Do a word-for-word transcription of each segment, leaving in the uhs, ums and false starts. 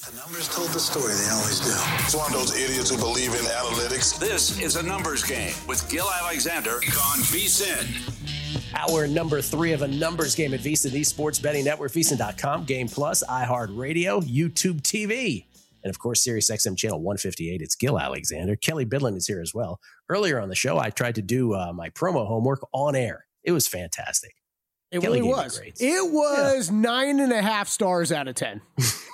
The numbers told the story, they always do. It's one of those idiots who believe in analytics. This is a numbers game with Gil Alexander on VSiN. Hour number three of a numbers game at VSiN, the sports betting network, V S I N dot com, Game Plus, iHeartRadio, YouTube T V, and of course, Sirius X M channel one fifty-eight. It's Gil Alexander. Kelly Bidlin is here as well. Earlier on the show, I tried to do uh, my promo homework on air. It was fantastic. It Kelly really was. It was yeah. nine and a half stars out of ten.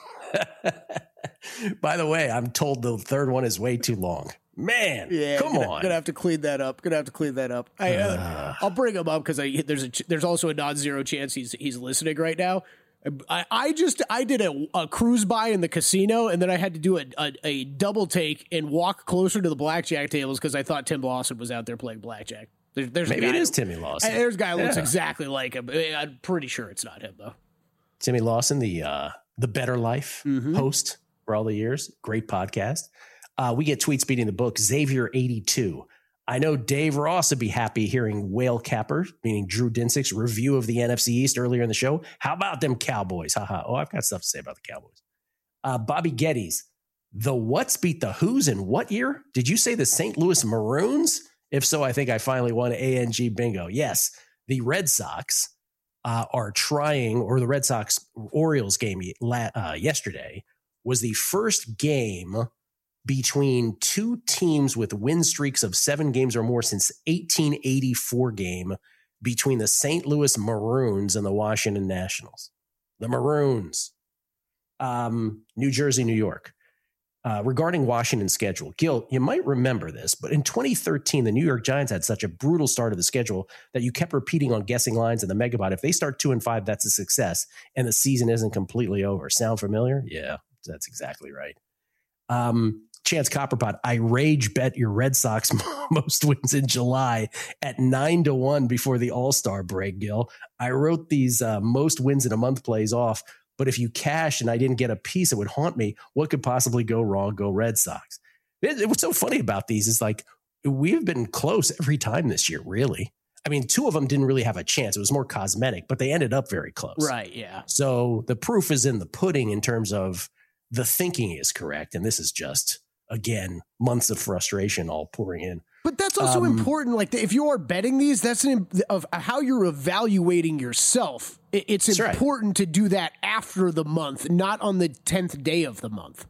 By the way, I'm told the third one is way too long. Man, yeah, come gonna, on. Gonna have to clean that up. Gonna have to clean that up. I, uh, uh, I'll bring him up because there's a there's also a non-zero chance he's he's listening right now. I, I just I did a, a cruise by in the casino, and then I had to do a, a, a double take and walk closer to the blackjack tables because I thought Tim Lawson was out there playing blackjack. There, there's Maybe a guy, it is Timmy Lawson. There's a guy who looks yeah. exactly like him. I'm pretty sure it's not him though. Timmy Lawson, the uh, the Better Life mm-hmm. host for all the years. Great podcast. Uh, we get tweets beating the book. Xavier eighty-two. I know Dave Ross would be happy hearing Whale Capper, meaning Drew Dinsick's review of the N F C East earlier in the show. How about them Cowboys? Haha. Oh, I've got stuff to say about the Cowboys. Uh, Bobby Geddes. The what's beat the who's in what year? Did you say the Saint Louis Maroons? If so, I think I finally won A N G bingo. Yes, the Red Sox uh, are trying, or the Red Sox Orioles game uh, yesterday was the first game between two teams with win streaks of seven games or more since eighteen eighty-four game between the Saint Louis Maroons and the Washington Nationals. The Maroons. Um, New Jersey, New York. Uh, regarding Washington's schedule, Gil, you might remember this, but in twenty thirteen, the New York Giants had such a brutal start of the schedule that you kept repeating on Guessing Lines and the Megabot. If they start two and five, that's a success, and the season isn't completely over. Sound familiar? Yeah, that's exactly right. Um, Chance Copperpot, I rage bet your Red Sox most wins in July at nine to one before the All-Star break, Gil. I wrote these uh, most wins in a month plays off, but if you cash and I didn't get a piece, it would haunt me. What could possibly go wrong? Go Red Sox. It, it, what's so funny about these is like we've been close every time this year, really. I mean, two of them didn't really have a chance. It was more cosmetic, but they ended up very close. Right, yeah. So the proof is in the pudding in terms of the thinking is correct, and this is just, again, months of frustration all pouring in. But that's also um, important. Like, if you are betting these, that's an, of how you're evaluating yourself. It's important right. to do that after the month, not on the tenth day of the month.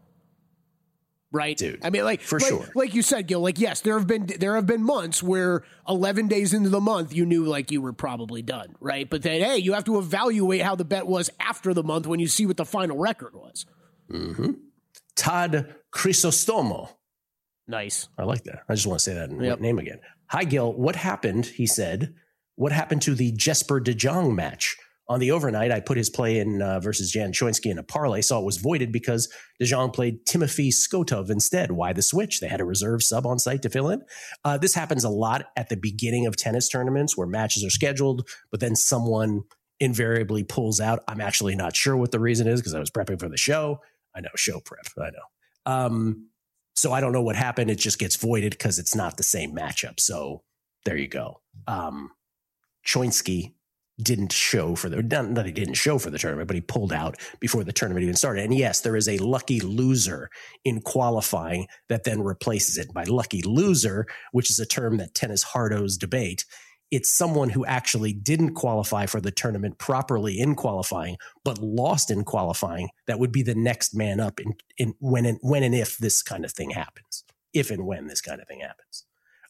Right, dude. I mean, like for like, sure. Like you said, Gil. Like, yes, there have been there have been months where eleven days into the month you knew like you were probably done, right? But then, hey, you have to evaluate how the bet was after the month when you see what the final record was. Mm-hmm. Todd Crisostomo. Nice. I like that. I just want to say that in yep. name again. Hi, Gil. What happened? He said, what happened to the Jesper DeJong match? On the overnight, I put his play in uh, versus Jan Choinski in a parlay, saw it was voided because DeJong played Timothy Skotov instead. Why the switch? They had a reserve sub on site to fill in. Uh, this happens a lot at the beginning of tennis tournaments where matches are scheduled, but then someone invariably pulls out. I'm actually not sure what the reason is because I was prepping for the show. I know, show prep. I know. Um, so I don't know what happened. It just gets voided because it's not the same matchup. So there you go. Um, Choinski didn't show for the, not that he didn't show for the tournament, but he pulled out before the tournament even started. And yes, there is a lucky loser in qualifying that then replaces it. By lucky loser, which is a term that tennis hardos debate, it's someone who actually didn't qualify for the tournament properly in qualifying, but lost in qualifying. That would be the next man up in, in when and when and if this kind of thing happens, if and when this kind of thing happens.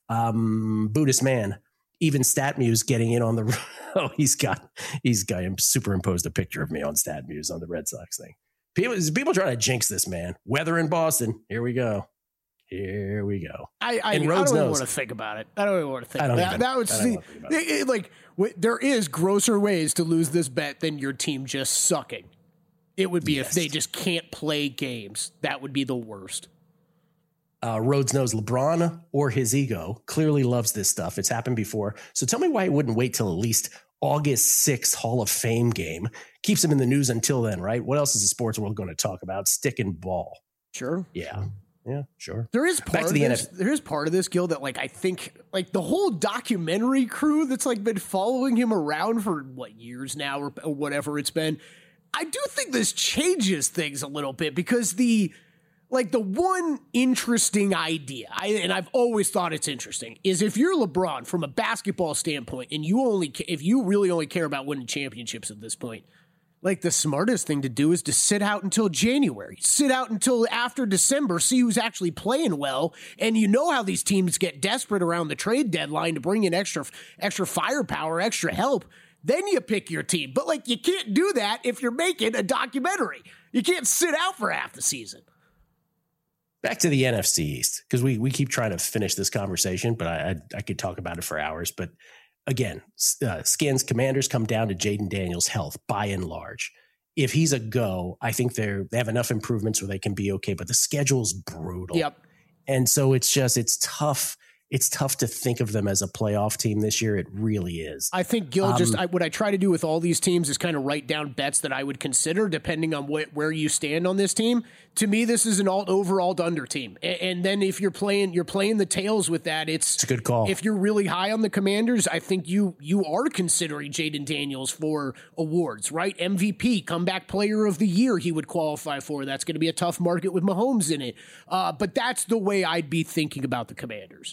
Um, Buddhist man, even StatMuse getting in on the, oh, he's got, he's got him superimposed a picture of me on StatMuse on the Red Sox thing. People, people trying to jinx this, man. Weather in Boston. Here we go. Here we go. I, I, I don't even knows. want to think about it. I don't even want to think about that. Even, that would see, it, it, like, w- there is grosser ways to lose this bet than your team just sucking. It would be yes. if they just can't play games. That would be the worst. Uh, Rhodes knows LeBron or his ego clearly loves this stuff. It's happened before. So tell me why he wouldn't wait till at least August sixth Hall of Fame game. Keeps him in the news until then, right? What else is the sports world going to talk about? Stick and ball. Sure. Yeah. Yeah, sure. There is part Back to of the this, N F L. there is part of this, Gil, that like I think like the whole documentary crew that's like been following him around for what years now or, or whatever it's been. I do think this changes things a little bit because the like the one interesting idea, I, and I've always thought it's interesting, is if you're LeBron from a basketball standpoint, and you only if you really only care about winning championships at this point, like the smartest thing to do is to sit out until January, sit out until after December, see who's actually playing well, and you know how these teams get desperate around the trade deadline to bring in extra extra firepower, extra help. Then you pick your team, but like you can't do that if you're making a documentary. You can't sit out for half the season. Back to the N F C East, because we we keep trying to finish this conversation, but I, I I could talk about it for hours. But again, uh, Skins Commanders come down to Jaden Daniels' health by and large. If he's a go, I think they're they have enough improvements where they can be okay. But the schedule's brutal. Yep. And so it's just it's tough. It's tough to think of them as a playoff team this year. It really is. I think Gil um, just I, what I try to do with all these teams is kind of write down bets that I would consider depending on what, where you stand on this team. To me, this is an alt over alt under team. And, and then if you're playing you're playing the tails with that, it's, it's a good call. If you're really high on the Commanders, I think you you are considering Jaden Daniels for awards, right? M V P, comeback player of the year, he would qualify for. That's going to be a tough market with Mahomes in it. Uh, but that's the way I'd be thinking about the Commanders.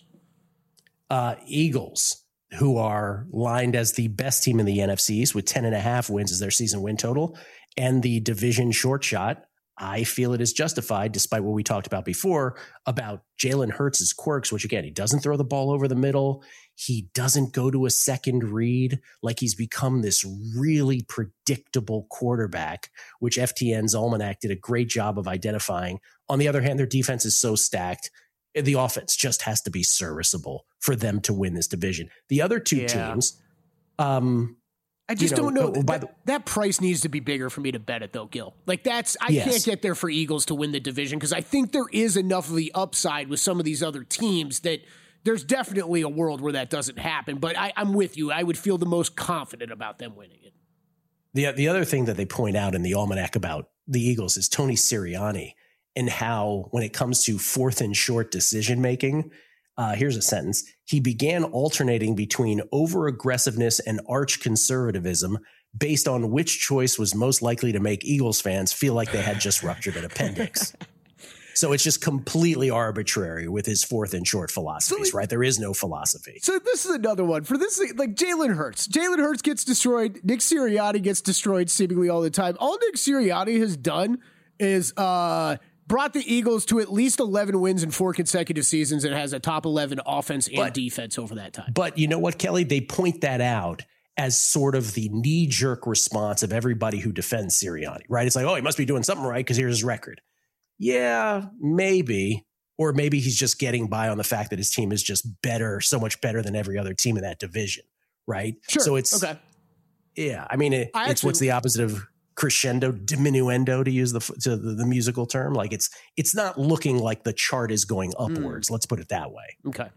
Uh, Eagles, who are lined as the best team in the N F C East with ten and a half wins as their season win total, and the division short shot. I feel it is justified, despite what we talked about before about Jalen Hurts' quirks, which again, he doesn't throw the ball over the middle. He doesn't go to a second read. Like he's become this really predictable quarterback, which F T N's Almanac did a great job of identifying. On the other hand, their defense is so stacked. The offense just has to be serviceable for them to win this division. The other two yeah. teams, um, I just you know, don't know. oh, by that, the, that price needs to be bigger for me to bet it, though, Gil. Like that's I yes. can't get there for Eagles to win the division because I think there is enough of the upside with some of these other teams that there's definitely a world where that doesn't happen. But I, I'm with you. I would feel the most confident about them winning it. The the other thing that they point out in the Almanac about the Eagles is Tony Sirianni. And how, when it comes to fourth and short decision making, uh, here's a sentence. He began alternating between over aggressiveness and arch conservatism based on which choice was most likely to make Eagles fans feel like they had just ruptured an appendix. So it's just completely arbitrary with his fourth and short philosophies, so, right? There is no philosophy. So this is another one for this, like Jalen Hurts. Jalen Hurts gets destroyed. Nick Sirianni gets destroyed seemingly all the time. All Nick Sirianni has done is, uh, brought the Eagles to at least eleven wins in four consecutive seasons and has a top eleven offense and but, defense over that time. But you know what, Kelly? They point that out as sort of the knee-jerk response of everybody who defends Sirianni, right? It's like, oh, he must be doing something right because here's his record. Yeah, maybe. Or maybe he's just getting by on the fact that his team is just better, so much better than every other team in that division, right? Sure. So it's, okay. Yeah, I mean, it, I it's actually, what's the opposite of crescendo, diminuendo, to use the to the, the musical term. Like it's it's not looking like the chart is going upwards. Mm. Let's put it that way. Okay.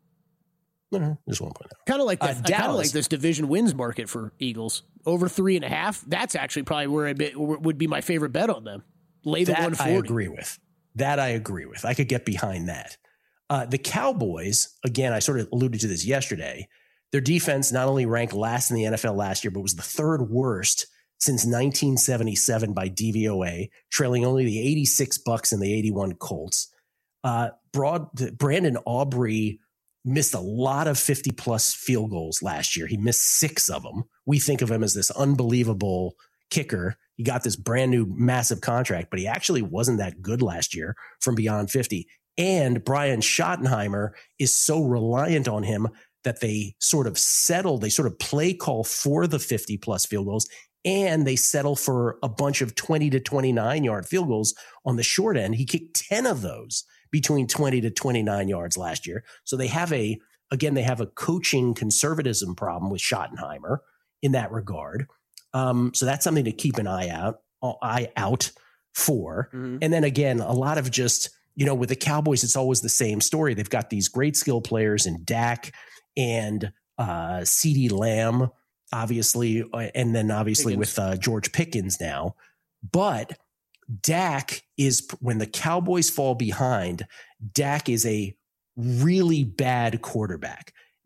Mm-hmm. Just one point out. Kind of like that. Uh, kind of like this division wins market for Eagles over three and a half. That's actually probably where it would be my favorite bet on them. Lay the one forty. I agree with that. I agree with. I could get behind that. Uh, the Cowboys, again, I sort of alluded to this yesterday. Their defense not only ranked last in the N F L last year, but was the third worst since nineteen seventy-seven by D V O A, trailing only the eighty-six Bucks and the eighty-one Colts. Uh, Broad, Brandon Aubrey missed a lot of fifty-plus field goals last year. He missed six of them. We think of him as this unbelievable kicker. He got this brand new massive contract, but he actually wasn't that good last year from beyond fifty. And Brian Schottenheimer is so reliant on him that they sort of settle, they sort of play call for the fifty-plus field goals, and they settle for a bunch of twenty to twenty-nine yard field goals on the short end. He kicked ten of those between twenty to twenty-nine yards last year. So they have a, again, they have a coaching conservatism problem with Schottenheimer in that regard. Um, so that's something to keep an eye out, eye out for. Mm-hmm. And then again, a lot of just, you know, with the Cowboys, it's always the same story. They've got these great skill players in Dak and uh, CeeDee Lamb, obviously, and then obviously Pickens. with uh, George Pickens now. But Dak is, when the Cowboys fall behind, Dak is a really bad quarterback.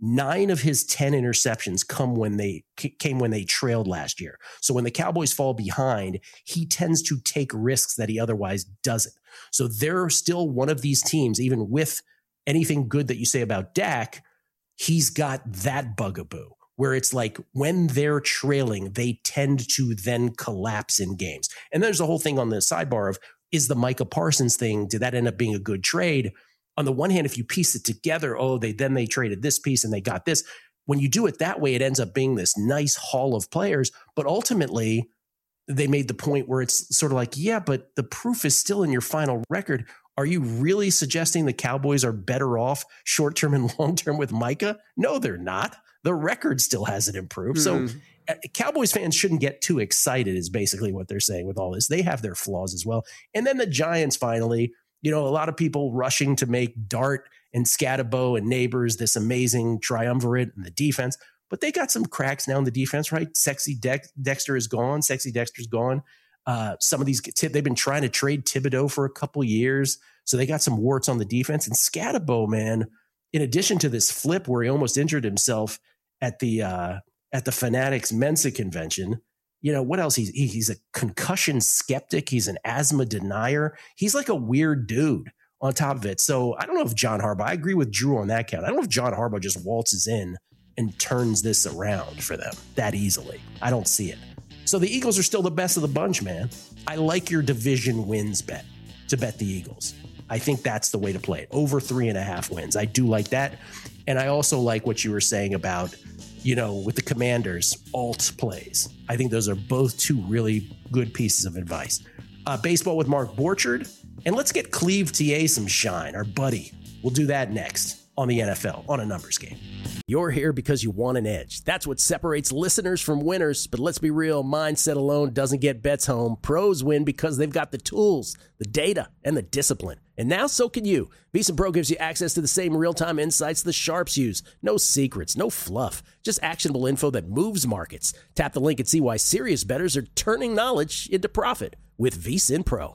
Nine of his ten interceptions come when they came when they trailed last year. So when the Cowboys fall behind, he tends to take risks that he otherwise doesn't. So they're still one of these teams, even with anything good that you say about Dak, he's got that bugaboo where it's like when they're trailing, they tend to then collapse in games. And there's a whole thing on the sidebar of, is the Micah Parsons thing, did that end up being a good trade? On the one hand, if you piece it together, oh, they then they traded this piece and they got this. When you do it that way, it ends up being this nice haul of players. But ultimately, they made the point where it's sort of like, yeah, but the proof is still in your final record. Are you really suggesting the Cowboys are better off short-term and long-term with Micah? No, they're not. The record still hasn't improved. Mm. So uh, Cowboys fans shouldn't get too excited is basically what they're saying with all this. They have their flaws as well. And then the Giants finally, you know, a lot of people rushing to make Dart and Scatterbo and Neighbors this amazing triumvirate in the defense, but they got some cracks now in the defense, right? Sexy Dex- Dexter is gone. Sexy Dexter's gone. Uh, some of these, they've been trying to trade Thibodeau for a couple years, so they got some warts on the defense. And Scatterbo, man, in addition to this flip where he almost injured himself at the uh, at the Fanatics Mensa convention, you know, what else? He's, he, he's a concussion skeptic. He's an asthma denier. He's like a weird dude on top of it. So I don't know if John Harbaugh, I agree with Drew on that count. I don't know if John Harbaugh just waltzes in and turns this around for them that easily. I don't see it. So the Eagles are still the best of the bunch, man. I like your division wins bet to bet the Eagles. I think that's the way to play it. Over three and a half wins. I do like that. And I also like what you were saying about, you know, with the Commanders, alt plays. I think those are both two really good pieces of advice. Uh, baseball with Mark Borchard. And let's get Cleve T A some shine, our buddy. We'll do that next on the N F L, on a numbers game. You're here because you want an edge. That's what separates listeners from winners. But let's be real, mindset alone doesn't get bets home. Pros win because they've got the tools, the data, and the discipline. And now so can you. VSiN Pro gives you access to the same real-time insights the sharps use. No secrets, no fluff, just actionable info that moves markets. Tap the link and see why serious bettors are turning knowledge into profit with VSiN Pro.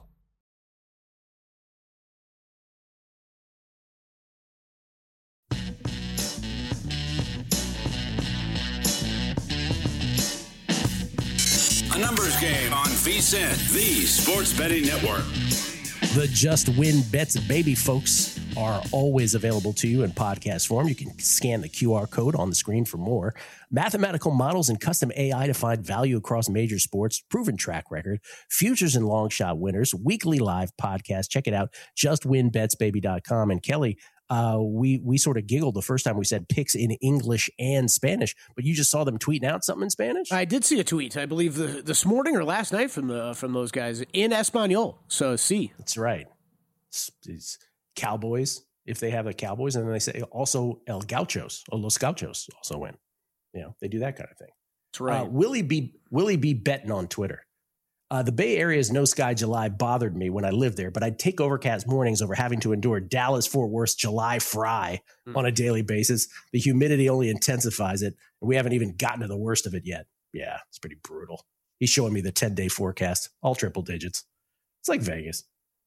A numbers game on VSiN, the sports betting network. The Just Win Bets baby folks are always available to you in podcast form. You can scan the Q R code on the screen for more. Mathematical models and custom A I to find value across major sports, proven track record, futures and long shot winners, weekly live podcast. Check it out, just win bets baby dot com. And Kelly, uh, we we sort of giggled the first time we said picks in English and Spanish, but you just saw them tweeting out something in Spanish? I did see a tweet, I believe the, this morning or last night from the from those guys in Espanol. So, see. That's right. It's, it's Cowboys, if they have the Cowboys, and then they say also El Gauchos, or Los Gauchos also win. You know, they do that kind of thing. That's right. Uh, Willie B. Willie B. Betting on Twitter. Uh, the Bay Area's no sky July bothered me when I lived there, but I'd take overcast mornings over having to endure Dallas-Fort Worth's July fry mm. on a daily basis. The humidity only intensifies it, and we haven't even gotten to the worst of it yet. Yeah, it's pretty brutal. He's showing me the ten-day forecast, all triple digits. It's like Vegas.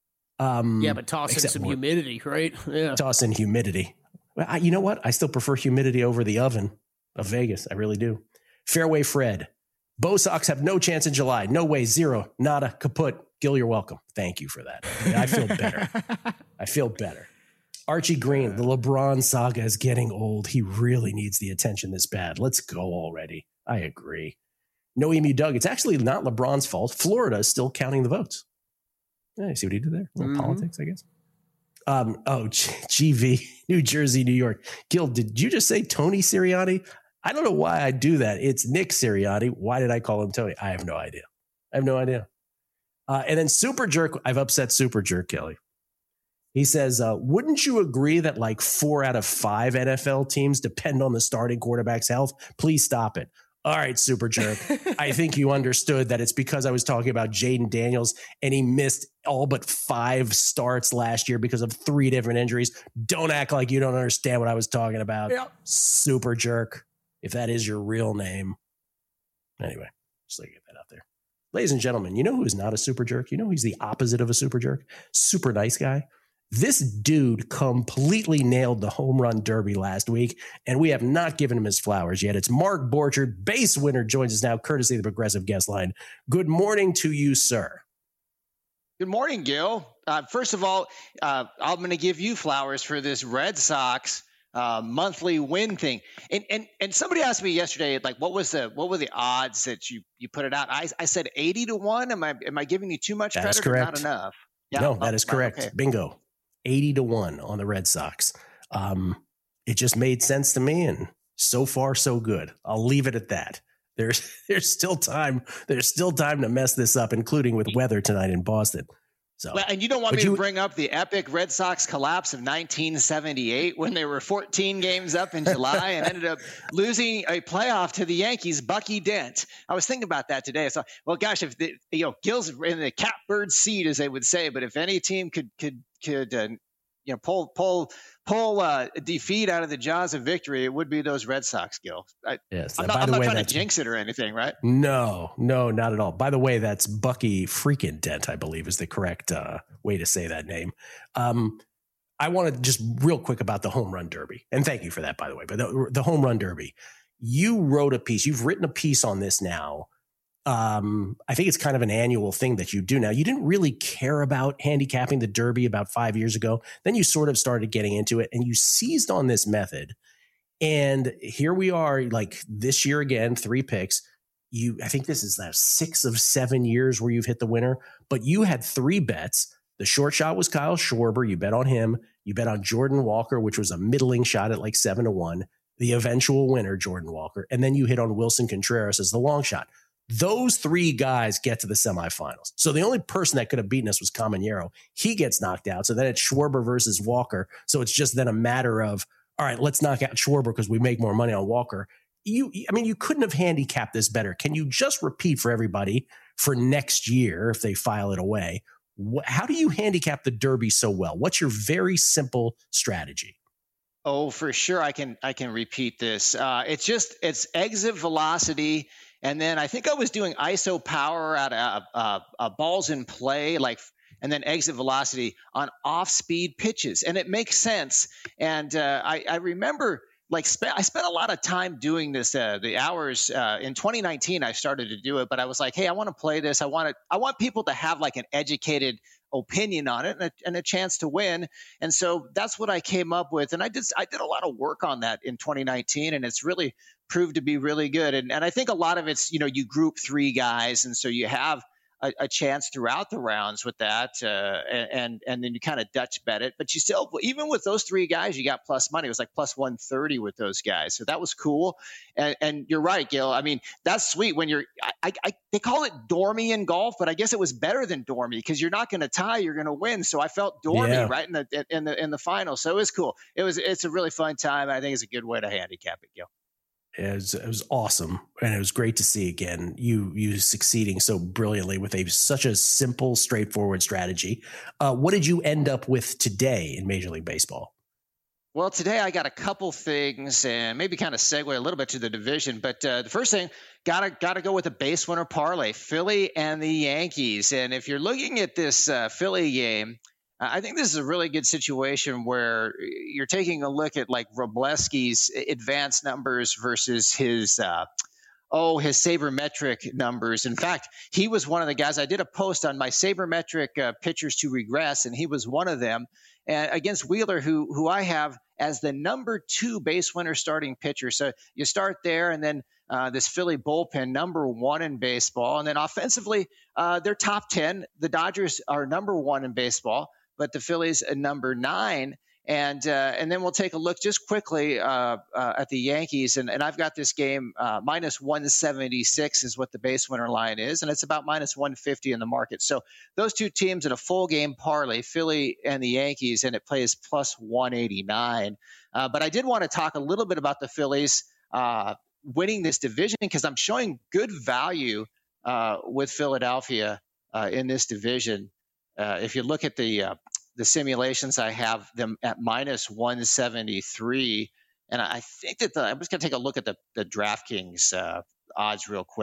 Um, yeah, but toss in some more humidity, right? Yeah, toss in humidity. Well, I, you know what? I still prefer humidity over the oven of Vegas. I really do. Fairway Fred. Bo Sox have no chance in July. No way. Zero. Nada. Kaput. Gil, you're welcome. Thank you for that. I feel better. I feel better. Archie Green. The LeBron saga is getting old. He really needs the attention this bad. Let's go already. I agree. No Emu Doug. It's actually not LeBron's fault. Florida is still counting the votes. Yeah, you see what he did there? A little mm-hmm. politics, I guess. Um, oh, G V, New Jersey, New York. Gil, did you just say Tony Sirianni? I don't know why I do that. It's Nick Sirianni. Why did I call him Tony? I have no idea. I have no idea. Uh, and then Super Jerk. I've upset Super Jerk, Kelly. He says, uh, wouldn't you agree that like four out of five N F L teams depend on the starting quarterback's health? Please stop it. All right, Super Jerk. I think you understood that it's because I was talking about Jaden Daniels and he missed all but five starts last year because of three different injuries. Don't act like you don't understand what I was talking about. Yep. Super Jerk, if that is your real name. Anyway, just like get that out there. Ladies and gentlemen, you know who is not a super jerk? You know who's the opposite of a super jerk? Super nice guy. This dude completely nailed the home run derby last week, and we have not given him his flowers yet. It's Mark Borchard, base winner, joins us now, courtesy of the Progressive Guest Line. Good morning to you, sir. Good morning, Gil. Uh, first of all, uh, I'm going to give you flowers for this Red Sox uh, monthly win thing. And and and somebody asked me yesterday, like, what was the what were the odds that you you put it out? I I said eighty to one. Am I am I giving you too much That is credit? Or correct. not enough? Yeah, No, that oh, is correct. Okay. Bingo. eighty to one on the Red Sox. Um, it just made sense to me, and so far so good. I'll leave it at that. There's there's still time. There's still time to mess this up, including with weather tonight in Boston. So, Well, and you don't want But me you- to bring up the epic Red Sox collapse of nineteen seventy-eight when they were fourteen games up in July and ended up losing a playoff to the Yankees, Bucky Dent. I was thinking about that today. So, well, gosh, if the, you know, Gil's in the catbird seat, as they would say, but if any team could could could uh, you know pull pull pull uh, defeat out of the jaws of victory, it would be those Red Sox, Gil. I, yes. I'm and not, by I'm the not way, trying to that's jinx it or anything, right? no, no, not at all. By the way, that's Bucky freaking Dent, I believe, is the correct uh, way to say that name. Um, I want to just real quick about the home run derby, and thank you for that, by the way. But the, the home run derby, you wrote a piece. You've written a piece on this now. Um, I think it's kind of an annual thing that you do now. You didn't really care about handicapping the derby about five years ago. Then you sort of started getting into it, and you seized on this method. And here we are, like this year again, three picks. You, I think this is now six of seven years where you've hit the winner, but you had three bets. The short shot was Kyle Schwarber. You bet on him. You bet on Jordan Walker, which was a middling shot at like seven to one. The eventual winner, Jordan Walker. And then you hit on Wilson Contreras as the long shot. Those three guys get to the semifinals. So the only person that could have beaten us was Caminero. He gets knocked out. So then it's Schwarber versus Walker. So it's just then a matter of, all right, let's knock out Schwarber because we make more money on Walker. You, I mean, you couldn't have handicapped this better. Can you just repeat for everybody for next year if they file it away? Wh- how do you handicap the Derby so well? What's your very simple strategy? Oh, for sure. I can I can repeat this. Uh, it's just it's exit velocity, and then I think I was doing I S O power at a, a, a balls in play, like, and then exit velocity on off speed pitches, and it makes sense. And uh, I, I remember like spe- I spent a lot of time doing this. Uh, the hours uh, in twenty nineteen, I started to do it, but I was like, hey, I want to play this. I want to I want people to have like an educated opinion on it and a, and a chance to win. And so that's what I came up with. And I did, I did a lot of work on that in twenty nineteen, and it's really proved to be really good. And, and I think a lot of it's, you know, you group three guys. And so you have a, a chance throughout the rounds with that. Uh, and, and then you kind of Dutch bet it, but you still, even with those three guys, you got plus money. It was like plus one thirty with those guys. So that was cool. And, and you're right, Gil. I mean, that's sweet when you're, I, I, they call it dormy in golf, but I guess it was better than dormy because you're not going to tie, you're going to win. So I felt dormy Yeah. right in the, in the, in the final. So it was cool. It was, it's a really fun time. I think it's a good way to handicap it, Gil. It was, it was awesome, and it was great to see again you you succeeding so brilliantly with a such a simple, straightforward strategy. Uh, what did you end up with today in Major League Baseball? Well, today I got a couple things, and maybe kind of segue a little bit to the division. But uh, the first thing, gotta gotta go with the base winner parlay, Philly and the Yankees. And if you're looking at this uh, Philly game, I think this is a really good situation where you're taking a look at like Robleski's advanced numbers versus his uh, oh his sabermetric numbers. In fact, he was one of the guys. I did a post on my sabermetric uh, pitchers to regress, and he was one of them. And against Wheeler, who who I have as the number two base winner starting pitcher. So you start there, and then uh, this Philly bullpen, number one in baseball, and then offensively, uh, they're top ten. The Dodgers are number one in baseball, but the Phillies are number nine. And uh, and then we'll take a look just quickly uh, uh, at the Yankees. And, and I've got this game uh, minus one seventy-six is what the base winner line is. And it's about minus one fifty in the market. So those two teams in a full game parlay, Philly and the Yankees, and it plays plus one eighty-nine. Uh, but I did want to talk a little bit about the Phillies uh, winning this division because I'm showing good value uh, with Philadelphia uh, in this division. Uh, if you look at the uh, the simulations, I have them at minus one seventy-three. And I think that the, I'm just going to take a look at the, the DraftKings uh, odds real quick.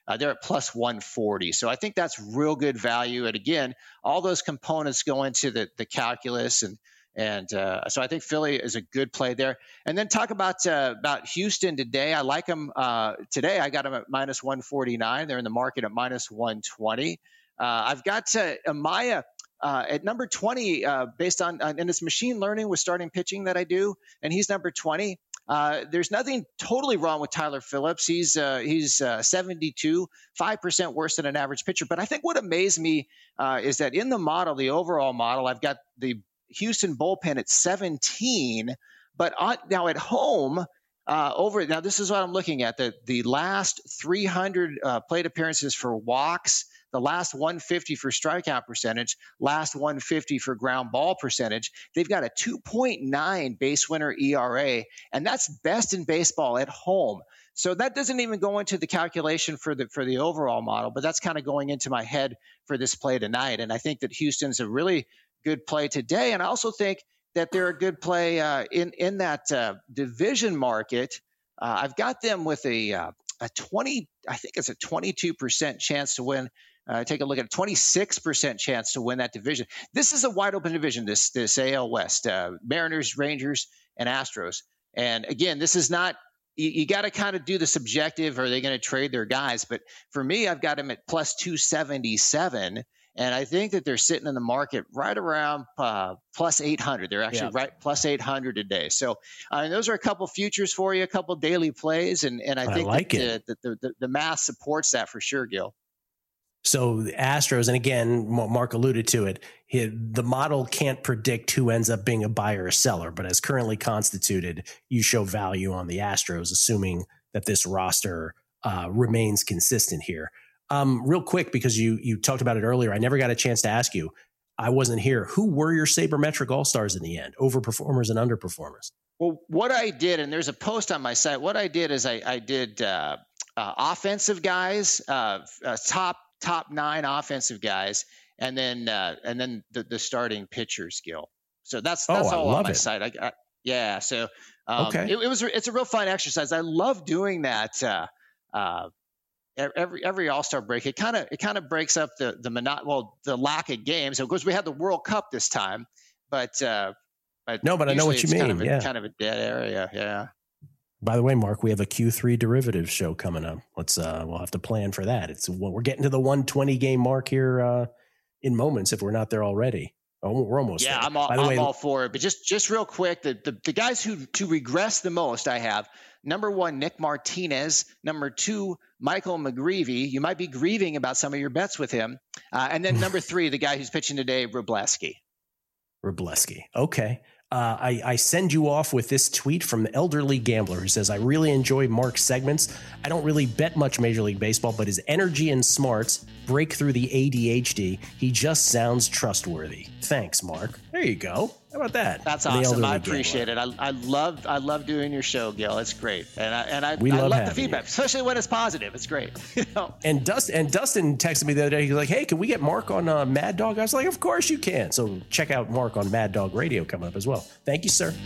Uh, they're at plus one forty. So I think that's real good value. And again, all those components go into the, the calculus. And and uh, so I think Philly is a good play there. And then talk about uh, about Houston today. I like them uh, today. I got them at minus one forty-nine. They're in the market at minus one twenty. Uh, I've got uh, Amaya uh, at number twenty uh, based on, uh, and it's machine learning with starting pitching that I do. And he's number twenty. Uh, there's nothing totally wrong with Tyler Phillips. He's uh, he's uh, seventy-two, five percent worse than an average pitcher. But I think what amazed me uh, is that in the model, the overall model, I've got the Houston bullpen at seventeen. But on, now at home, uh, over now this is what I'm looking at. The, the last three hundred uh, plate appearances for walks, the last one fifty for strikeout percentage, last one fifty for ground ball percentage. They've got a two point nine base winner E R A, and that's best in baseball at home. So that doesn't even go into the calculation for the for the overall model, but that's kind of going into my head for this play tonight. And I think that Houston's a really good play today. And I also think that they're a good play uh, in, in that uh, division market. Uh, I've got them with a, uh, a twenty, I think it's a twenty-two percent chance to win. Uh, take a look at a twenty-six percent chance to win that division. This is a wide open division, this this A L West, uh, Mariners, Rangers, and Astros. And again, this is not, you, you got to kind of do the subjective. Are they going to trade their guys? But for me, I've got them at plus two seventy-seven. And I think that they're sitting in the market right around uh, plus eight hundred. They're actually yeah. right plus eight hundred today. So uh, those are a couple futures for you, a couple daily plays. And, and I think I like that, the, the, the, the math supports that for sure, Gil. So the Astros, and again, Mark alluded to it, he, the model can't predict who ends up being a buyer or seller, but as currently constituted, you show value on the Astros, assuming that this roster uh, remains consistent here. Um, real quick, because you you talked about it earlier, I never got a chance to ask you. I wasn't here. Who were your sabermetric all-stars in the end? Overperformers and underperformers? Well, what I did, and there's a post on my site, what I did is I, I did uh, uh, offensive guys, uh, uh, top top nine offensive guys, and then uh, and then the, the starting pitcher skill. So that's that's oh, all on my it. site. I, I, yeah. So um, okay. it, it was it's a real fun exercise. I love doing that. Uh, uh, Every every All-Star break, it kind of it kind of breaks up the the monot- well the lack of games. So of course we had the World Cup this time, but uh, but no, but I know what you mean. Kind of a, yeah, kind of a dead area. Yeah. By the way, Mark, we have a Q three derivatives show coming up. Let's uh, we'll have to plan for that. It's we're getting to the one twenty game mark here uh, in moments if we're not there already. Oh, we're almost yeah, there. I'm all, By the I'm way, all for it. But just just real quick, the, the the guys who to regress the most, I have number one Nick Martinez, number two Michael McGreevy. You might be grieving about some of your bets with him, uh, and then number three, the guy who's pitching today, Wrobleski. Wrobleski. Okay. Uh, I, I send you off with this tweet from the Elderly Gambler who says, I really enjoy Mark's segments. I don't really bet much Major League Baseball, but his energy and smarts break through the A D H D. He just sounds trustworthy. Thanks, Mark. There you go. How about that? That's awesome. I appreciate Gambler. it. I, I love I love doing your show, Gil. It's great. And I, and I, we I love, love the feedback, you. especially when it's positive. It's great. You know? And Dustin, and Dustin texted me the other day. He was like, hey, can we get Mark on uh, Mad Dog? I was like, of course you can. So check out Mark on Mad Dog Radio coming up as well. Thank you, sir.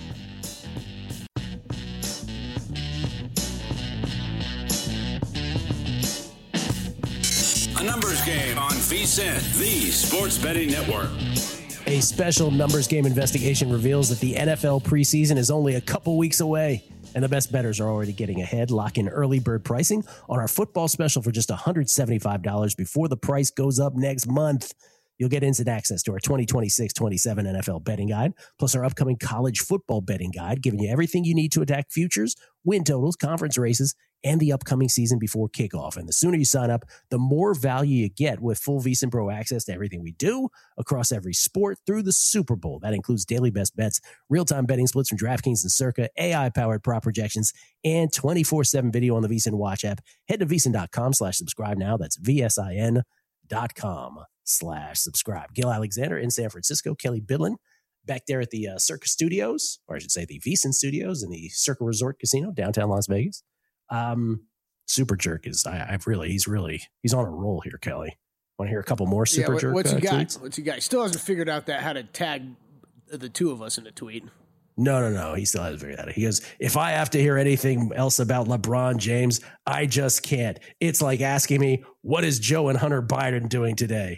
A numbers game on V S I N, the Sports Betting Network. A special numbers game investigation reveals that the N F L preseason is only a couple weeks away, and the best bettors are already getting ahead. Lock in early bird pricing on our football special for just one hundred seventy-five dollars before the price goes up next month. You'll get instant access to our twenty twenty-six twenty-seven N F L betting guide, plus our upcoming college football betting guide, giving you everything you need to attack futures, win totals, conference races, and the upcoming season before kickoff. And the sooner you sign up, the more value you get with full VSiN Pro access to everything we do across every sport through the Super Bowl. That includes daily best bets, real-time betting splits from DraftKings and Circa, A I-powered prop projections, and twenty-four seven video on the VSiN Watch app. Head to VSiN.com slash subscribe now. That's V-S-I-N dot com slash subscribe. Gil Alexander in San Francisco, Kelly Bidlin back there at the uh, Circa Studios, or I should say the VSiN Studios in the Circa Resort Casino, downtown Las Vegas. Um, Super Jerk is, I, I've really, he's really, he's on a roll here, Kelly. Want to hear a couple more Super yeah, what, Jerk what's uh, he got? tweets? What's he got? He still hasn't figured out that how to tag the two of us in a tweet. No, no, no. He still hasn't figured that out. He goes, if I have to hear anything else about LeBron James, I just can't. It's like asking me, what is Joe and Hunter Biden doing today?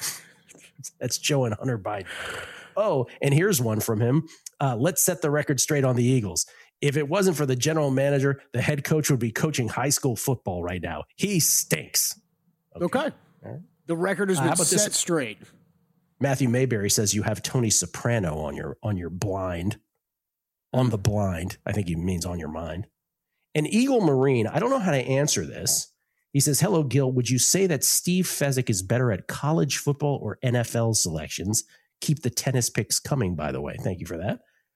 That's Joe and Hunter Biden. Oh, and here's one from him. Uh, let's set the record straight on the Eagles. If it wasn't for the general manager, the head coach would be coaching high school football right now. He stinks. Okay. okay. Right. The record has been uh, set this? straight. Matthew Mayberry says you have Tony Soprano on your on your blind. On the blind. I think he means on your mind. And Eagle Marine, I don't know how to answer this. He says, hello, Gil. Would you say that Steve Fezzik is better at college football or N F L selections? Keep the tennis picks coming, by the way. Thank you for that.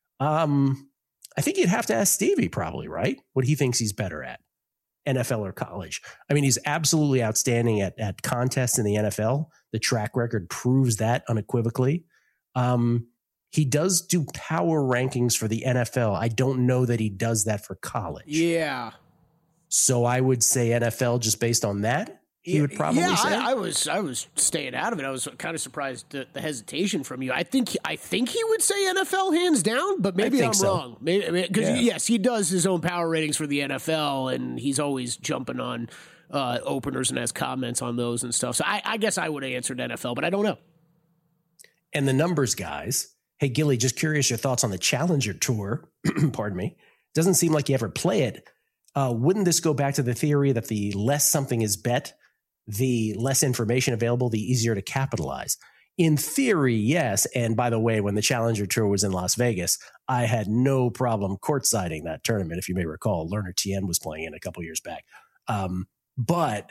Um, I think you'd have to ask Stevie probably, right? What he thinks he's better at, N F L or college. I mean, he's absolutely outstanding at, at contests in the N F L. The track record proves that unequivocally. Um, he does do power rankings for the N F L. I don't know that he does that for college. Yeah. So I would say N F L just based on that. He would probably yeah, say. I, I was I was staying out of it. I was kind of surprised at the hesitation from you. I think I think he would say N F L hands down, but maybe I'm so. wrong. Maybe because yeah. yes, he does his own power ratings for the N F L, and he's always jumping on uh, openers and has comments on those and stuff. So I, I guess I would have answered N F L, but I don't know. And the numbers guys. Hey, Gilly, just curious your thoughts on the Challenger Tour. Pardon me. Doesn't seem like you ever play it. Uh, wouldn't this go back to the theory that the less something is bet, the less information available, the easier to capitalize? In theory, yes. And by the way, when the Challenger Tour was in Las Vegas, I had no problem courtsiding that tournament. If you may recall, Lerner Tien was playing in a couple years back. Um, but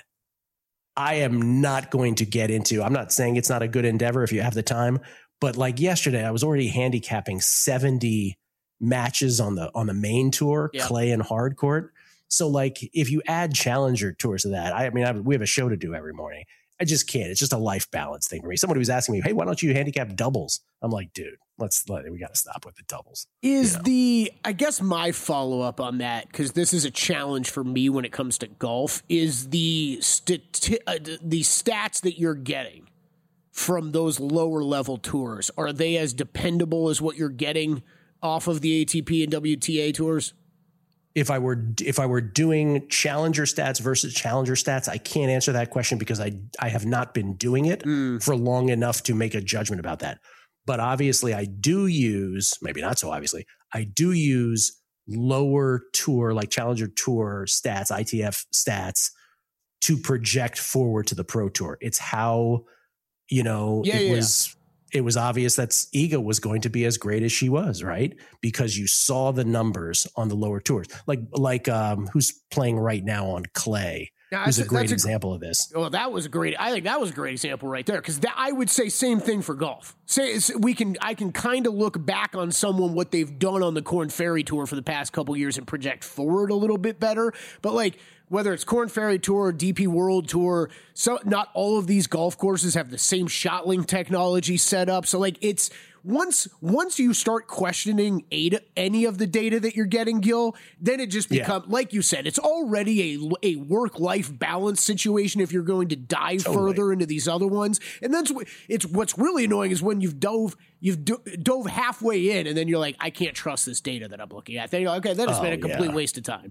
I am not going to get into, I'm not saying it's not a good endeavor if you have the time, but like yesterday, I was already handicapping seventy matches on the on the main tour, yep. clay and hard court. So like if you add Challenger Tours to that, I, I mean, I, we have a show to do every morning. I just can't. It's just a life balance thing for me. Somebody was asking me, hey, why don't you handicap doubles? I'm like, dude, let's let we got to stop with the doubles. Is you know? the I guess my follow up on that, because this is a challenge for me when it comes to golf, is the stati- uh, the stats that you're getting from those lower level tours. Are they as dependable as what you're getting off of the A T P and W T A tours? If I were if I were doing Challenger stats versus Challenger stats, I can't answer that question because I I have not been doing it mm. for long enough to make a judgment about that. But obviously I do use, maybe not so obviously, I do use lower tour, like Challenger Tour stats, I T F stats to project forward to the Pro Tour. It's how, you know, yeah, it yeah. was it was obvious that Iga was going to be as great as she was, right? Because you saw the numbers on the lower tours. Like like um, who's playing right now on clay? Yeah, who's a great a, example of this. Well, that was a great. I think that was a great example right there, because I would say same thing for golf. Say we can. I can kind of look back on someone what they've done on the Korn Ferry Tour for the past couple years and project forward a little bit better. But like whether it's Korn Ferry Tour, D P World Tour, so not all of these golf courses have the same shot link technology set up. So like it's. Once once you start questioning any of the data that you're getting, Gil, then it just becomes, yeah. like you said, it's already a, a work-life balance situation if you're going to dive totally. further into these other ones. And that's it's what's really annoying is when you've dove you've do, dove halfway in and then you're like, I can't trust this data that I'm looking at. Then you're like, okay, that has oh, been a complete yeah. waste of time.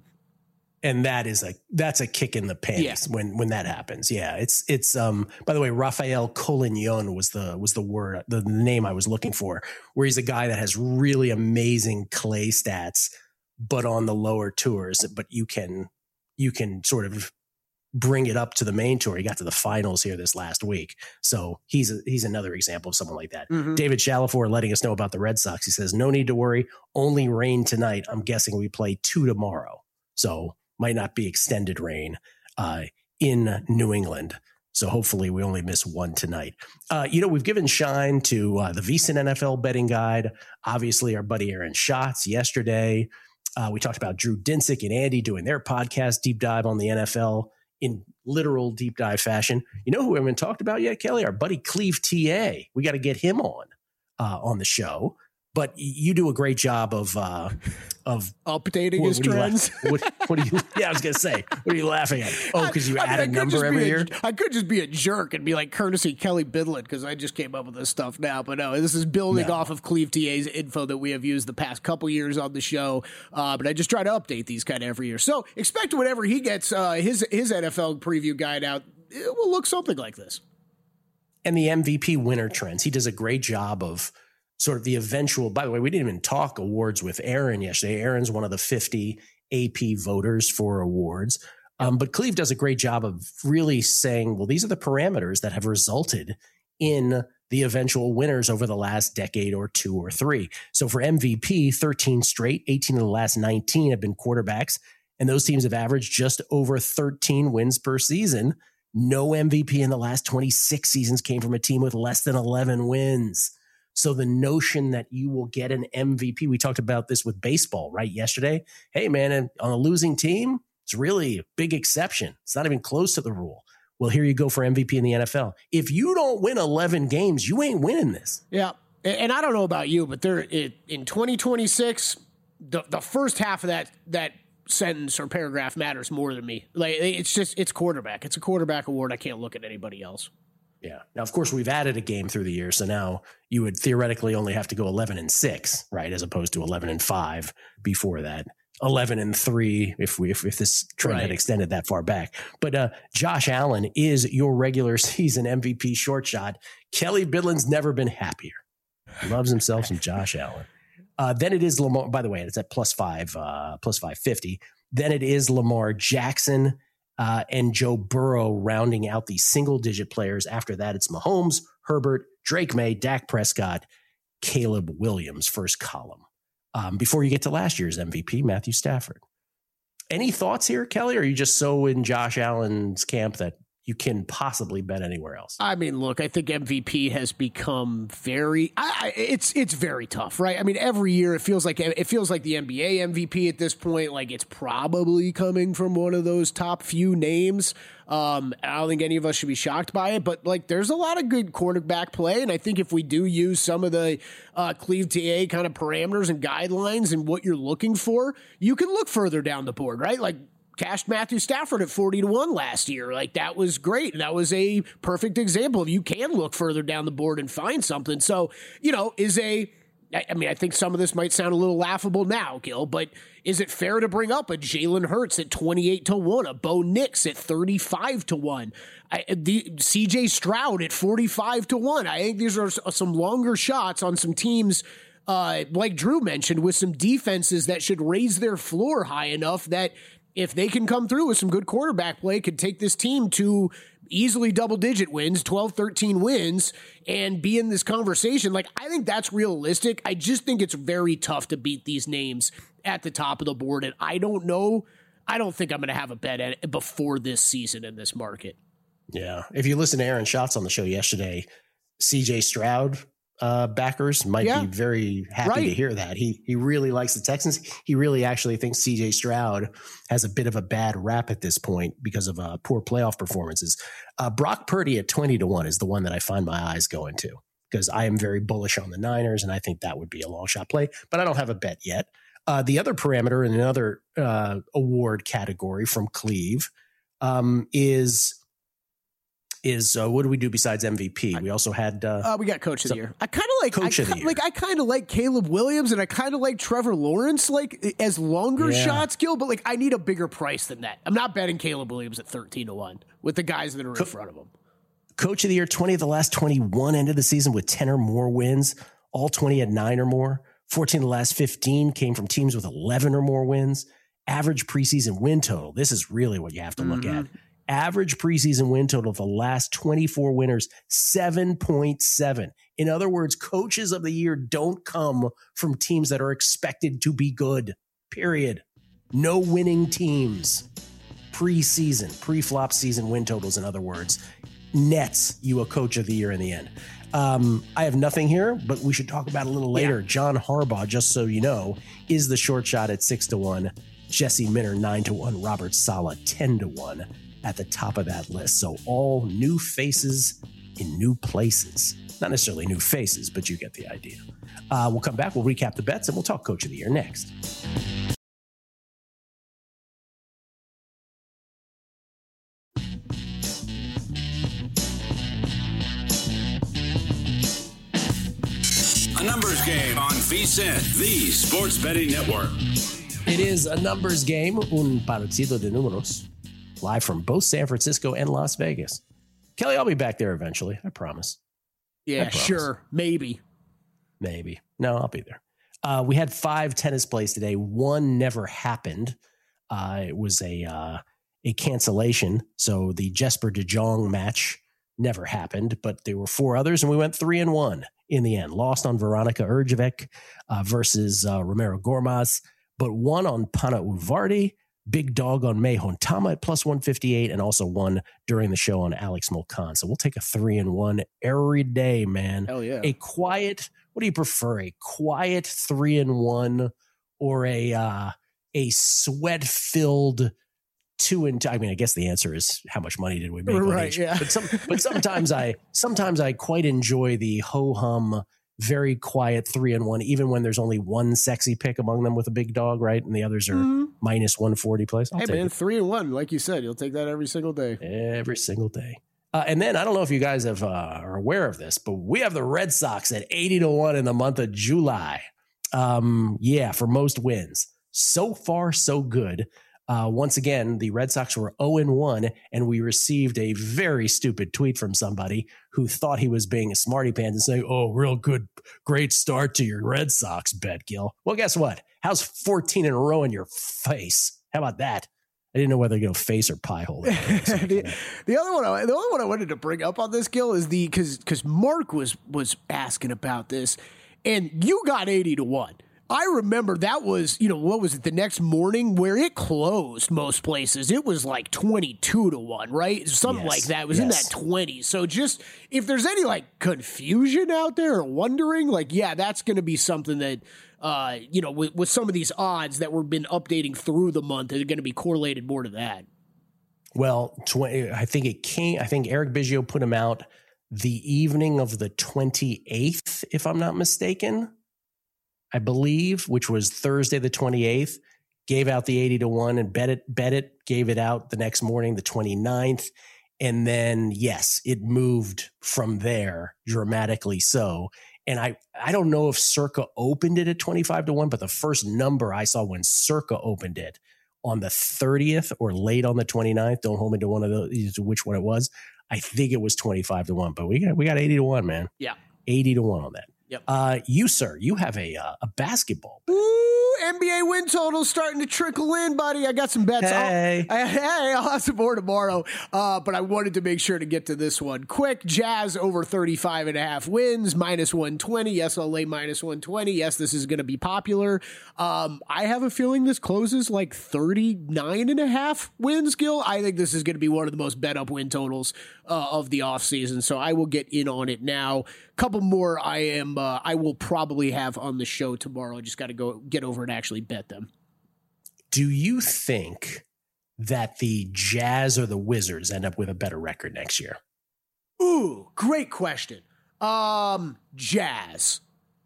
And that is a that's a kick in the pants yeah. when when that happens. Yeah, it's it's um. By the way, Rafael Collignon was the was the word the name I was looking for. Where he's a guy that has really amazing clay stats, but on the lower tours. But you can you can sort of bring it up to the main tour. He got to the finals here this last week, so he's a, he's another example of someone like that. Mm-hmm. David Chalifour letting us know about the Red Sox. He says no need to worry. Only rain tonight. I'm guessing we play two tomorrow. So. Might not be extended rain uh, in New England. So hopefully we only miss one tonight. Uh, you know, we've given shine to uh, the VSiN N F L betting guide. Obviously, our buddy Aaron Schatz yesterday. Uh, we talked about Drew Dinsick and Andy doing their podcast deep dive on the N F L in literal deep dive fashion. You know who we haven't talked about yet, Kelly? Our buddy Cleve T A. We got to get him on uh, on the show. but you do a great job of uh, of updating what, his what trends. You, what, what do you? Yeah, I was gonna say. What are you laughing at? Oh, because you I, add I mean, a number every a, year. I could just be a jerk and be like courtesy Kelly Bidlin because I just came up with this stuff now. But no, this is building No. off of Cleve T A's info that we have used the past couple years on the show. Uh, but I just try to update these kind of every year. So expect whenever he gets uh, his his N F L preview guide out, it will look something like this. And the M V P winner trends. He does a great job of sort of the eventual. By the way, we didn't even talk awards with Aaron yesterday. Aaron's one of the fifty A P voters for awards. Um, but Cleve does a great job of really saying, well, these are the parameters that have resulted in the eventual winners over the last decade or two or three. So for M V P, thirteen straight, eighteen of the last nineteen have been quarterbacks. And those teams have averaged just over thirteen wins per season. No M V P in the last twenty-six seasons came from a team with less than eleven wins. So the notion that you will get an M V P, we talked about this with baseball, right? Yesterday. Hey, man, on a losing team, it's really a big exception. It's not even close to the rule. Well, here you go for M V P in the N F L. If you don't win eleven games, you ain't winning this. Yeah. And I don't know about you, but there it, in twenty twenty-six, the, the first half of that that sentence or paragraph matters more than me. Like it's just it's quarterback. It's a quarterback award. I can't look at anybody else. Yeah. Now, of course, we've added a game through the year, so now you would theoretically only have to go eleven and six, right, as opposed to eleven and five before that. eleven and three if we if, if this trend Right. had extended that far back. But uh, Josh Allen is your regular season M V P short shot. Kelly Bidlin's never been happier. Loves himself some Josh Allen. Uh, then it is Lamar. By the way, it's at plus five, uh, plus five fifty. Then it is Lamar Jackson uh, and Joe Burrow rounding out the single digit players. After that, it's Mahomes, Herbert, Drake May, Dak Prescott, Caleb Williams, first column. Um, before you get to last year's M V P, Matthew Stafford. Any thoughts here, Kelly? Or are you just so in Josh Allen's camp that you can possibly bet anywhere else? I mean, look, I think M V P has become very. I, I, it's it's very tough, right? I mean, every year it feels like it feels like the N B A M V P at this point. Like it's probably coming from one of those top few names. Um, I don't think any of us should be shocked by it, but like there's a lot of good quarterback play, and I think if we do use some of the uh, Cleve T A kind of parameters and guidelines and what you're looking for, you can look further down the board, right? Like. Cashed Matthew Stafford at forty to one last year. Like that was great. That was a perfect example of you can look further down the board and find something. So, you know, is a, I mean, I think some of this might sound a little laughable now, Gil, but is it fair to bring up a Jalen Hurts at twenty-eight to one, a Bo Nix at thirty-five to one, I, the C J Stroud at forty-five to one? I think these are some longer shots on some teams, uh, like Drew mentioned, with some defenses that should raise their floor high enough that if they can come through with some good quarterback play, could take this team to easily double-digit wins, twelve, thirteen wins, and be in this conversation. Like, I think that's realistic. I just think it's very tough to beat these names at the top of the board, and I don't know. I don't think I'm going to have a bet at it before this season in this market. Yeah. If you listen to Aaron Schatz on the show yesterday, C J Stroud uh, backers might Yeah. be very happy Right. to hear that. He he really likes the Texans. He really actually thinks C J Stroud has a bit of a bad rap at this point because of uh, poor playoff performances. Uh, Brock Purdy at twenty to one is the one that I find my eyes going to because I am very bullish on the Niners, and I think that would be a long shot play, but I don't have a bet yet. Uh, the other parameter in another uh, award category from Cleve um, is is uh, what do we do besides M V P? We also had uh, Uh, we got Coach of so- the Year. I kind of like Coach I, of the ki- Year. like I kind of like Caleb Williams and I kind of like Trevor Lawrence like as longer Yeah. shots, Gil, but like I need a bigger price than that. I'm not betting Caleb Williams at thirteen to one with the guys that are in front of him. Coach of the Year. Twenty of the last twenty-one ended the season with ten or more wins. All twenty had nine or more. fourteen of the last fifteen came from teams with eleven or more wins. Average preseason win total. This is really what you have to look at. Average preseason win total of the last twenty-four winners, seven point seven. In other words, coaches of the year don't come from teams that are expected to be good, period. No winning teams. Preseason, pre-flop season win totals, in other words, nets you a coach of the year in the end. Um, I have nothing here, but we should talk about it a little later. Yeah. John Harbaugh, just so you know, is the short shot at six to one. Jesse Minter, nine to one. Robert Saleh, ten to one at the top of that list. So all new faces in new places. Not necessarily new faces, but you get the idea. Uh, we'll come back. We'll recap the bets, and we'll talk Coach of the Year next. A numbers game on VSiN, the Sports Betting Network. It is a numbers game, un partido de números, live from both San Francisco and Las Vegas. Kelly, I'll be back there eventually. I promise. Yeah, sure. Maybe. Maybe. No, I'll be there. Uh, we had five tennis plays today. One never happened. Uh, it was a uh, a cancellation. So the Jesper de Jong match never happened, but there were four others, and we went three and one in the end. Lost on Veronica Erdjavec uh, versus uh, Romero Gormaz, but won on Pana Uvardi. Big dog on May Hontama at plus one fifty-eight, and also won during the show on Alex Molcan. So we'll take a three and one every day, man. Hell yeah. A quiet, what do you prefer? A quiet three and one or a uh, a sweat filled two and two? I mean, I guess the answer is how much money did we make? Right, each? yeah. But some, but sometimes I sometimes I quite enjoy the ho hum, very quiet three and one, even when there's only one sexy pick among them with a big dog, right? And the others are mm-hmm. minus one forty place. I'll hey, take man, it. three and one, like you said, you'll take that every single day. Every single day. Uh, and then I don't know if you guys have uh, are aware of this, but we have the Red Sox at eighty to one in the month of July. Um, yeah, for most wins. So far, so good. Uh, once again, the Red Sox were oh and one, and we received a very stupid tweet from somebody who thought he was being a smarty pants and saying, oh, real good, great start to your Red Sox bet, Gil. Well, guess what? How's fourteen in a row in your face? How about that? I didn't know whether to go face or pie hole. the, the other one, I, the only one I wanted to bring up on this, Gil, is the because because Mark was was asking about this, and you got eighty to one. I remember that was, you know, what was it, the next morning where it closed most places. It was like twenty-two to one, right? Something yes, like that. It was yes. in that twenties. So just if there's any like confusion out there or wondering, like, yeah, that's going to be something that, uh, you know, with, with some of these odds that we've been updating through the month, is going to be correlated more to that. Well, tw- I think it came, I think Eric Biggio put him out the evening of the twenty-eighth, if I'm not mistaken. I believe, which was Thursday the twenty-eighth, gave out the eighty to one, and bet it, bet it, gave it out the next morning, the twenty-ninth. And then, yes, it moved from there dramatically so. And I, I don't know if Circa opened it at twenty-five to one, but the first number I saw when Circa opened it on the thirtieth or late on the twenty-ninth, don't hold me to one of those, which one it was. I think it was twenty-five to one, but we got, we got eighty to one, man. Yeah. eighty to one on that. Yep. Uh, you, sir, you have a uh, a basketball bet. Ooh, N B A win totals starting to trickle in, buddy. I got some bets. Hey. I'll, I, hey, I'll have some more tomorrow. Uh, but I wanted to make sure to get to this one quick. Jazz over thirty-five and a half wins, minus one twenty. Yes, I'll lay minus one twenty. Yes, this is going to be popular. Um, I have a feeling this closes like thirty-nine and a half wins, Gil. I think this is going to be one of the most bet up win totals uh, of the offseason. So I will get in on it now. Couple more I am uh, I will probably have on the show tomorrow. I just got to go get over and actually bet them. Do you think that the Jazz or the Wizards end up with a better record next year? Ooh, great question. Um, Jazz.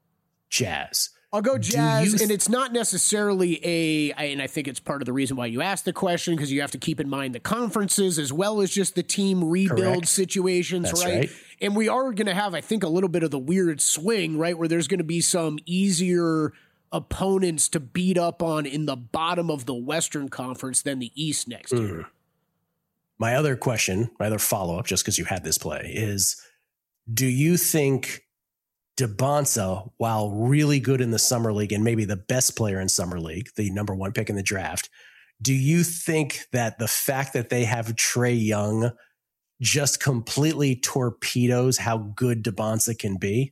Jazz. I'll go Jazz, th- and it's not necessarily a, and I think it's part of the reason why you asked the question, because you have to keep in mind the conferences as well as just the team rebuild Correct. situations, That's right? right. And we are going to have, I think, a little bit of the weird swing, right, where there's going to be some easier opponents to beat up on in the bottom of the Western Conference than the East next mm. year. My other question, my other follow-up, just because you had this play, is do you think DeBonsa, while really good in the Summer League and maybe the best player in Summer League, the number one pick in the draft, do you think that the fact that they have Trae Young just completely torpedoes how good DeBonsa can be?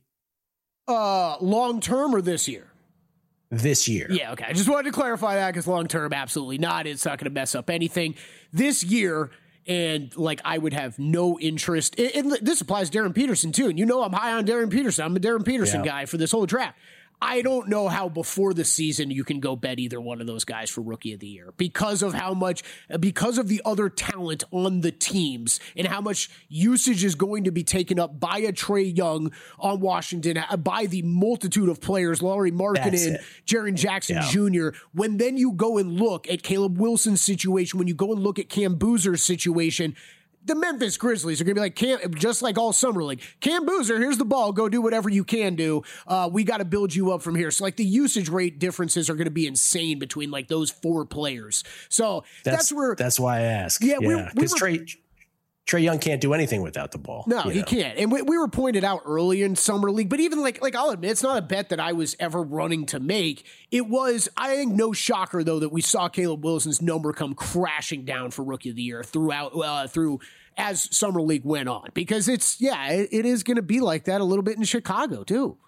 Uh, long-term or this year? This year. Yeah, okay. I just wanted to clarify that because long-term, absolutely not. It's not going to mess up anything. This year, and like I would have no interest. And this applies to Darren Peterson too. And you know I'm high on Darren Peterson. I'm a Darren Peterson yeah. guy for this whole draft. I don't know how before the season you can go bet either one of those guys for rookie of the year because of how much, because of the other talent on the teams and how much usage is going to be taken up by a Trae Young on Washington, by the multitude of players, Lauri Markkanen, Jaren Jackson yeah. Junior When then you go and look at Caleb Wilson's situation, when you go and look at Cam Boozer's situation, the Memphis Grizzlies are going to be like, Cam, just like all summer league, Cam Boozer, here's the ball. Go do whatever you can do. Uh, we got to build you up from here. So like the usage rate differences are going to be insane between like those four players. So that's, that's where, that's why I ask. Yeah. yeah. Because we Trae, Trae Young can't do anything without the ball. No, he know? can't. And we, we were pointed out early in summer league, but even like, like I'll admit, it's not a bet that I was ever running to make. It was, I think no shocker though, that we saw Caleb Wilson's number come crashing down for rookie of the year throughout, uh, through, as summer league went on, because it's, yeah, it, it is going to be like that a little bit in Chicago too.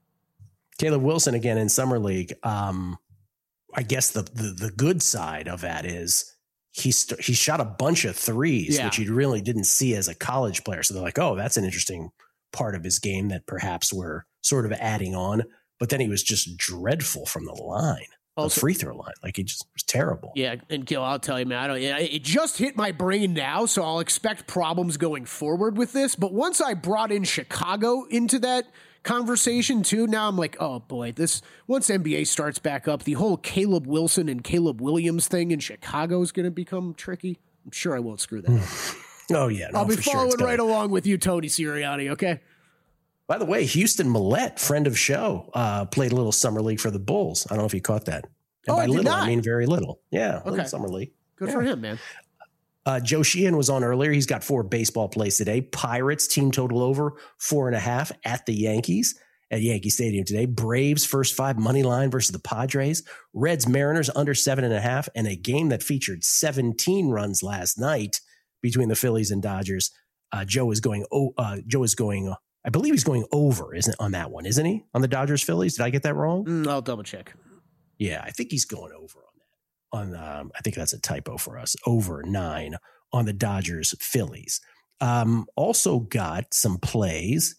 Caleb Wilson again in summer league. Um, I guess the, the, the good side of that is he, st- he shot a bunch of threes, yeah. which he really didn't see as a college player. So they're like, oh, that's an interesting part of his game that perhaps we're sort of adding on, but then he was just dreadful from the line. Also, the free throw line, like he just was terrible. Yeah, and Gil, I'll tell you, man, I don't. Yeah, it just hit my brain now, so I'll expect problems going forward with this. But once I brought in Chicago into that conversation too, now I'm like, oh boy, this once N B A starts back up, the whole Caleb Wilson and Caleb Williams thing in Chicago is going to become tricky. I'm sure I won't screw that up. Oh yeah, no, I'll be following sure right along with you, Tony Sirianni. Okay. By the way, Houston Millette, friend of show, uh, played a little summer league for the Bulls. I don't know if you caught that. And oh, by I little, not. I mean very little. Yeah, okay. Summer league. Good yeah. for him, man. Uh, Joe Sheehan was on earlier. He's got four baseball plays today. Pirates team total over four and a half at the Yankees at Yankee Stadium today. Braves first five money line versus the Padres. Reds Mariners under seven and a half, and a game that featured seventeen runs last night between the Phillies and Dodgers. Uh, Joe is going. Oh, uh, Joe is going. I believe he's going over, isn't on that one, isn't he? On the Dodgers Phillies? Did I get that wrong? Mm, I'll double check. Yeah, I think he's going over on that. On um, I think that's a typo for us. Over nine on the Dodgers Phillies. Um, also got some plays.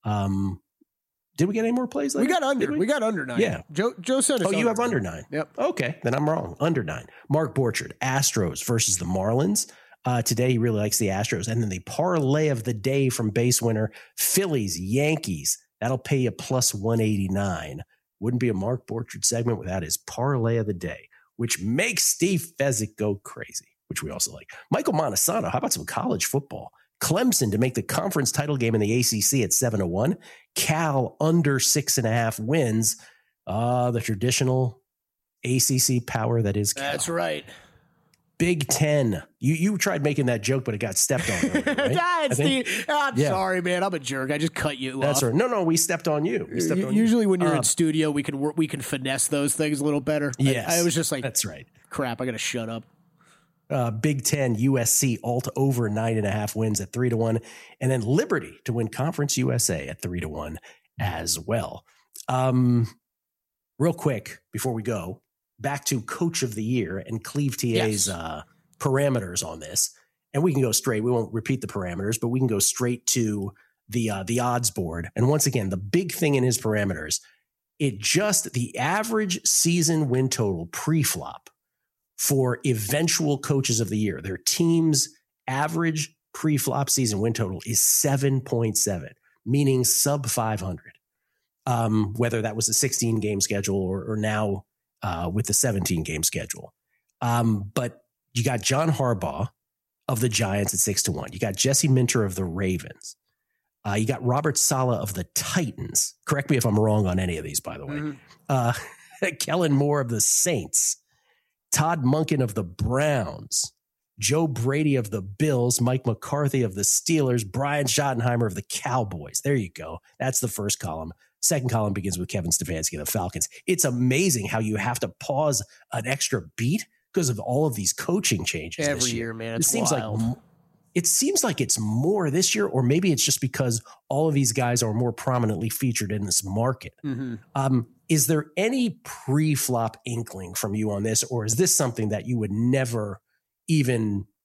Um, did we get any more plays? Later? We got under. We? we got under nine. Yeah, Joe. Joe said. Oh, you under have under nine. Yep. Okay, then I'm wrong. Under nine. Mark Borchard, Astros versus the Marlins. Uh, today, he really likes the Astros. And then the parlay of the day from base winner, Phillies, Yankees. That'll pay you plus one eighty-nine. Wouldn't be a Mark Borchard segment without his parlay of the day, which makes Steve Fezzik go crazy, which we also like. Michael Montesano, how about some college football? Clemson to make the conference title game in the A C C at seven to one. Cal under six and a half wins. Uh, the traditional A C C power that is Cal. That's right. Big Ten. You you tried making that joke, but it got stepped on. Earlier, right? That's the, I'm yeah. sorry, man. I'm a jerk. I just cut you That's off. right. No, no, we stepped on you. We stepped on Usually you. when you're uh, in studio, we can work, we can finesse those things a little better. Yes. I, I was just like, that's right. Crap, I got to shut up. Uh, Big Ten, U S C, alt over nine and a half wins at three to one. And then Liberty to win Conference U S A at three to one as well. Um, real quick before we go, back to Coach of the Year and Cleve T A's yes. uh, parameters on this. And we can go straight. We won't repeat the parameters, but we can go straight to the uh, the odds board. And once again, the big thing in his parameters, it just the average season win total pre-flop for eventual coaches of the year. Their team's average pre-flop season win total is seven point seven, meaning sub five hundred. Um, whether that was a sixteen game schedule or, or now uh, with the seventeen game schedule. Um, but you got John Harbaugh of the Giants at six to one. You got Jesse Minter of the Ravens. Uh, you got Robert Saleh of the Titans. Correct me if I'm wrong on any of these, by the way. Mm-hmm. Uh, Kellen Moore of the Saints. Todd Monken of the Browns. Joe Brady of the Bills. Mike McCarthy of the Steelers. Brian Schottenheimer of the Cowboys. There you go. That's the first column. Second column begins with Kevin Stefanski of the Falcons. It's amazing how you have to pause an extra beat because of all of these coaching changes every this year. year, man. It's it seems wild. like it seems like it's more this year, or maybe it's just because all of these guys are more prominently featured in this market. Mm-hmm. Um, is there any pre-flop inkling from you on this, or is this something that you would never even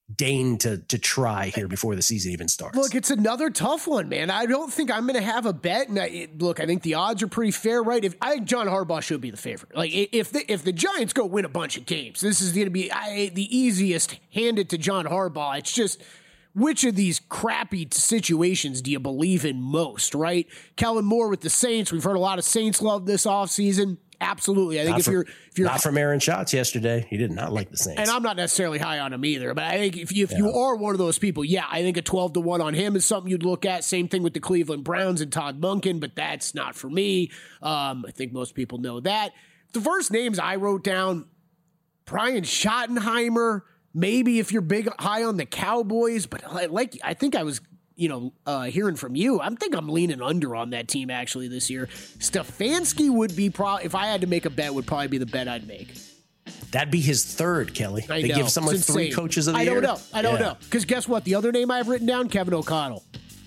deign to to try here before the season even starts. Look, it's another tough one, man. I don't think I'm going to have a bet. And I, it, look, I think the odds are pretty fair, right? If I think John Harbaugh should be the favorite. Like if the if the Giants go win a bunch of games, this is going to be I, the easiest. Hand it to John Harbaugh. It's just, which of these crappy situations do you believe in most, right? Kellen Moore with the Saints. We've heard a lot of Saints love this offseason. Absolutely. I think not if for, you're if you're not from Aaron Schatz yesterday, he did not like the Saints. And I'm not necessarily high on him either, but I think if you, if yeah. you are one of those people, yeah, I think a twelve to one on him is something you'd look at. Same thing with the Cleveland Browns and Todd Monken, but that's not for me. Um, I think most people know that. The first names I wrote down, Brian Schottenheimer, maybe if you're big high on the Cowboys, but like I think I was you know, uh, hearing from you, I think I'm leaning under on that team actually this year. Stefanski would be probably, if I had to make a bet, would probably be the bet I'd make. That'd be his third, Kelly. I they know. give someone three coaches of the I year. don't know. I don't yeah. know. Because guess what? The other name I've written down, Kevin O'Connell.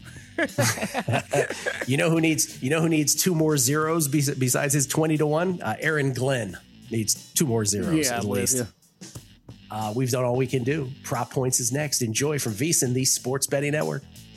you know who needs? You know who needs two more zeros besides his twenty to one? Uh, Aaron Glenn needs two more zeros yeah, at least. Yeah. Uh, we've done all we can do. Prop Points is next. Enjoy from VSiN, the Sports Betting Network.